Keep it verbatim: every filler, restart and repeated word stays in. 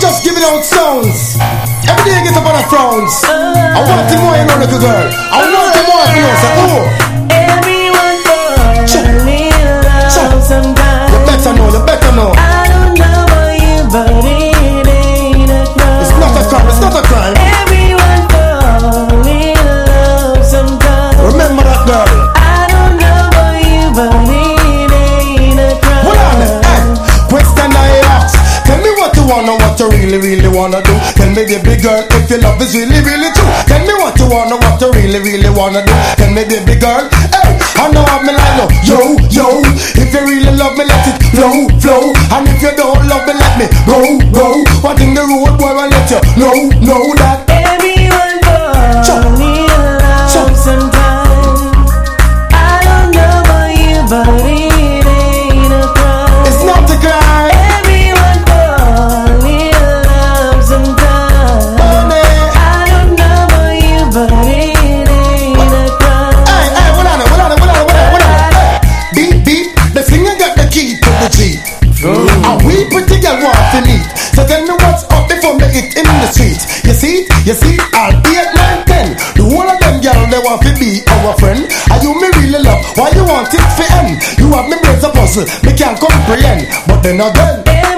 just giving out sounds. Every day you get up on a frowns. I want the more you know, little girl. I want the more you know, say, oh. Everyone falls in love sometimes. You better know, you better know. I don't know about you, but it ain't a crime. It's not a crime, it's not a crime. Everyone falls in love sometimes. Remember that girl. I don't know about you, but it ain't a crime. Hold on, hey. Question I ask. Tell me what you wanna, what you really, really wanna do. Tell me, baby girl, if your love is really, really true. Tell me what you wanna, what you really, really wanna do. Tell me, baby girl, hey, I know I'm in line now. Yo, yo, if you really love me, let it flow, flow. And if you don't love me, let me go, go. One thing the road boy will let you know, know that everyone falls in love sometimes. I don't know about you, but it ain't a crime. it's not a crime. Everyone falls in love sometimes. Honey. I don't know about you, but it ain't a crime. Hey, hey, hold on, hold on, hold on, hold on, hold on. Hey, beep, beep, the singer got the key to the Jeep. Mm. And we pretty girl want to meet. So tell me what's up before me it in the streets. You see, you see, all eight, nine, ten. The whole of them girl they want to be our friend. And you me really love, why you want it for end? You have me brains a puzzle, me can't comprehend. But then again